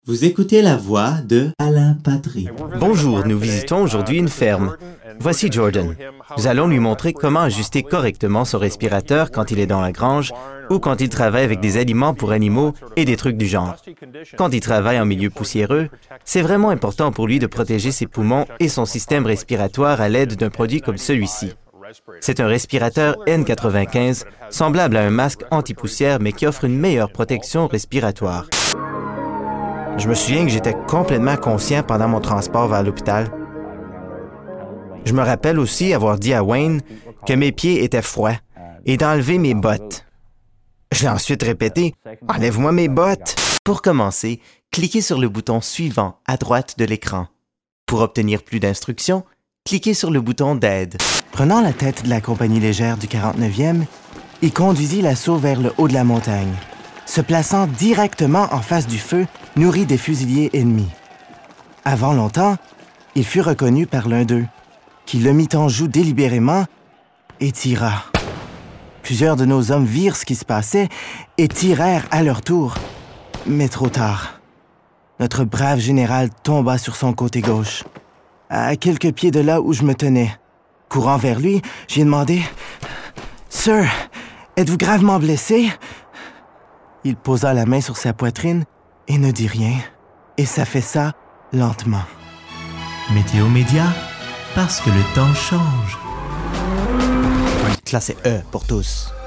Vous écoutez la voix de Alain Patry. Bonjour, nous visitons aujourd'hui une ferme. Voici Jordan. Nous allons lui montrer comment ajuster correctement son respirateur quand il est dans la grange ou quand il travaille avec des aliments pour animaux et des trucs du genre. Quand il travaille en milieu poussiéreux, c'est vraiment important pour lui de protéger ses poumons et son système respiratoire à l'aide d'un produit comme celui-ci. C'est un respirateur N95, semblable à un masque anti-poussière mais qui offre une meilleure protection respiratoire. Je me souviens que j'étais complètement conscient pendant mon transport vers l'hôpital. Je me rappelle aussi avoir dit à Wayne que mes pieds étaient froids et d'enlever mes bottes. Je l'ai ensuite répété, « Enlève-moi mes bottes! » Pour commencer, cliquez sur le bouton suivant à droite de l'écran. Pour obtenir plus d'instructions, cliquez sur le bouton d'aide. Prenant la tête de la compagnie légère du 49e, il conduisit l'assaut vers le haut de la montagne, se plaçant directement en face du feu nourri des fusiliers ennemis. Avant longtemps, il fut reconnu par l'un d'eux, qui le mit en joue délibérément et tira. Plusieurs de nos hommes virent ce qui se passait et tirèrent à leur tour, mais trop tard. Notre brave général tomba sur son côté gauche, à quelques pieds de là où je me tenais. Courant vers lui, j'ai demandé « Sir, êtes-vous gravement blessé? » Il posa la main sur sa poitrine et ne dit rien, et s'affaissa lentement. Météo Média, parce que le temps change. Là, c'est E pour tous.